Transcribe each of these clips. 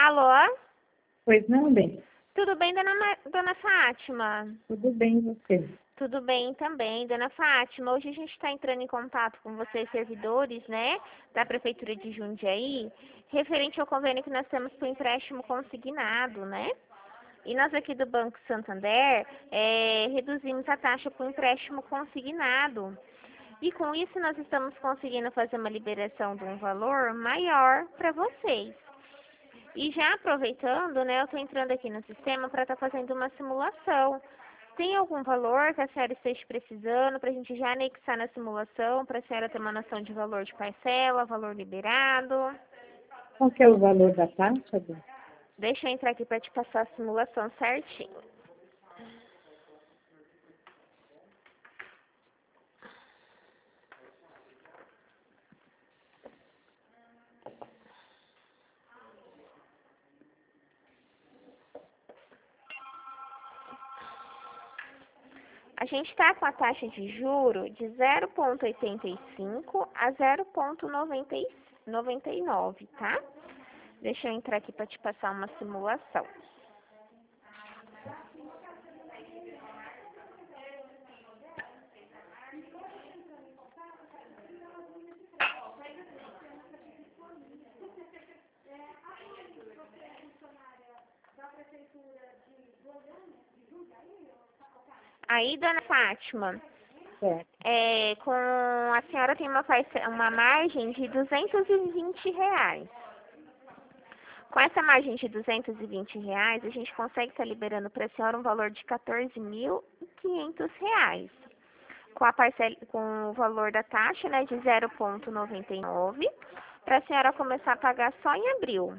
Alô? Pois não, bem. Tudo bem, dona Fátima? Tudo bem, você? Tudo bem também, dona Fátima. Hoje a gente está entrando em contato com vocês, servidores, né, da Prefeitura de Jundiaí, referente ao convênio que nós temos para o empréstimo consignado, né? E nós aqui do Banco Santander reduzimos a taxa para o empréstimo consignado. E com isso nós estamos conseguindo fazer uma liberação de um valor maior para vocês. E já aproveitando, né, eu estou entrando aqui no sistema para estar fazendo uma simulação. Tem algum valor que a senhora esteja precisando para a gente já anexar na simulação, para a senhora ter uma noção de valor de parcela, valor liberado? Qual que é o valor da taxa, bem? Deixa eu entrar aqui para te passar a simulação certinho. A gente está com a taxa de juro de 0,85 a 0,99, tá? Deixa eu entrar aqui para te passar uma simulação. Aí, dona Fátima, Certo. com a senhora tem uma margem de R$ 220. Com essa margem de R$ 220, a gente consegue estar liberando para a senhora um valor de R$ 14.500. Com o valor da taxa, né, de 0,99, para a senhora começar a pagar só em abril.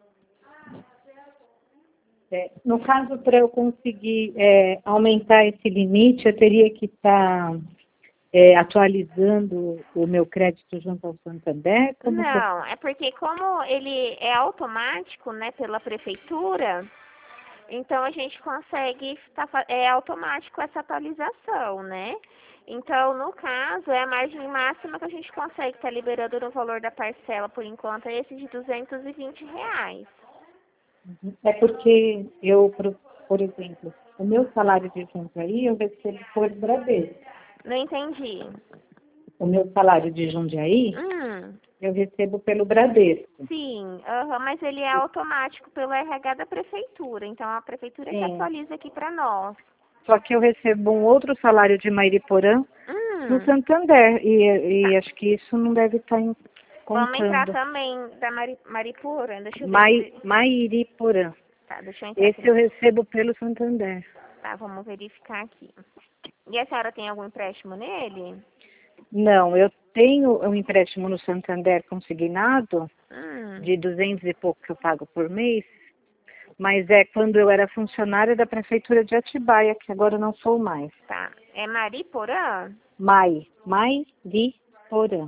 No caso, para eu conseguir aumentar esse limite, eu teria que estar atualizando o meu crédito junto ao Santander? Não, é porque como ele é automático, né, pela prefeitura, então a gente consegue, é automático essa atualização, né? Então, no caso, é a margem máxima que a gente consegue estar liberando no valor da parcela, por enquanto, é esse de R$ 220. É porque eu, por exemplo, o meu salário de Jundiaí eu recebo por Bradesco. Não entendi. O meu salário de Jundiaí eu recebo pelo Bradesco. Sim, mas ele é automático pelo RH da prefeitura, então a prefeitura que atualiza aqui para nós. Só que eu recebo um outro salário de Mairiporã no Santander e acho que isso não deve estar contando. Vamos entrar também da Mariporã, deixa eu ver. Mairiporã. Tá, deixa eu entrar Esse aqui. eu recebo pelo Santander. Tá, vamos verificar aqui. E a senhora tem algum empréstimo nele? Não, eu tenho um empréstimo no Santander consignado de 200 e pouco que eu pago por mês, mas é quando eu era funcionária da Prefeitura de Atibaia, que agora eu não sou mais. Tá, é Mariporã? Mairiporã.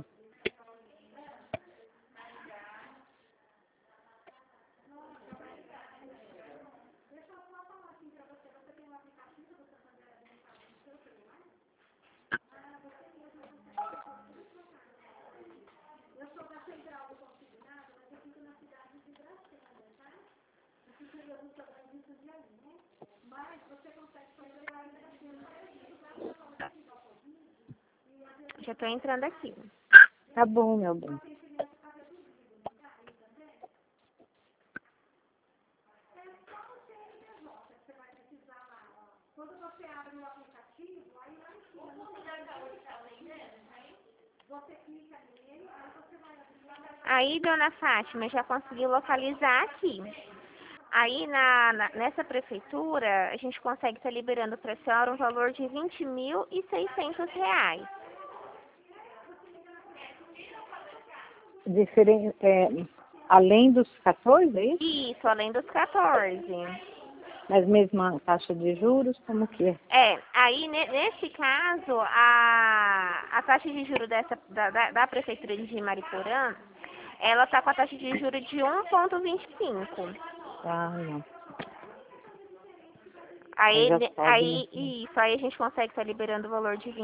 Já tô entrando aqui. Tá bom, meu bem. Aí, dona Fátima, já consegui localizar aqui. Aí, nessa prefeitura, a gente consegue estar liberando para a senhora um valor de R$ 20.600. Além dos 14, é isso? Isso, além dos 14. Mas mesmo a taxa de juros, como que é? Aí nesse caso, a taxa de juros da Prefeitura de Mariporã, ela está com a taxa de juros de 1,25. Ah, não. Aí Isso. Aí a gente consegue estar liberando o valor de R$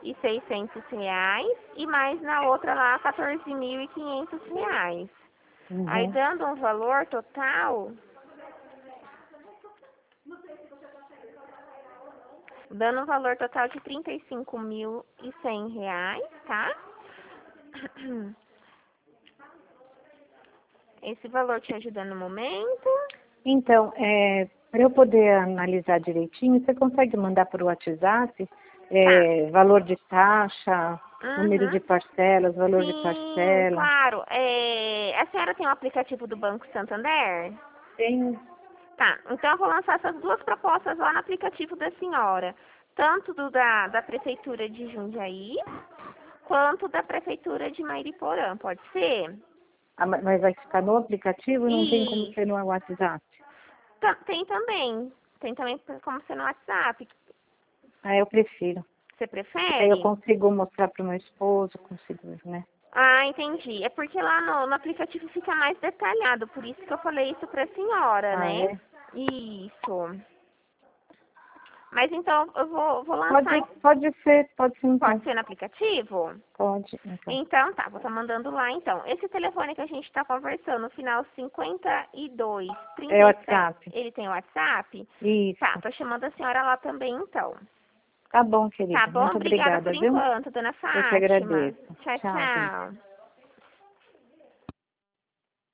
20.600 e mais na outra lá R$ 14.500. Aí dando um valor total, de R$ 35.100, tá? Esse valor te ajuda no momento? Então, para eu poder analisar direitinho, você consegue mandar por WhatsApp valor de taxa, número de parcelas, valor de parcela? Claro. A senhora tem o aplicativo do Banco Santander? Tem. Tá, então eu vou lançar essas duas propostas lá no aplicativo da senhora. Tanto da Prefeitura de Jundiaí, quanto da Prefeitura de Mairiporã, pode ser? Mas vai ficar no aplicativo e não tem como ser no WhatsApp? Tem também. Tem também como ser no WhatsApp. Ah, eu prefiro. Você prefere? Aí eu consigo mostrar para o meu esposo, consigo, né? Ah, entendi. É porque lá no aplicativo fica mais detalhado, por isso que eu falei isso para a senhora, né? É? Isso. Mas então eu vou lançar. Pode ser então. Pode ser no aplicativo? Pode, então. Então tá, vou estar mandando lá então. Esse telefone que a gente está conversando, no final 52 37, É WhatsApp. ele tem WhatsApp? Isso. Tá, tô chamando a senhora lá também então. Tá bom, querida. Tá bom? Muito Obrigada obrigada, por viu? enquanto, dona Fátima. Eu que agradeço. Tchau, Tchau, gente. tchau.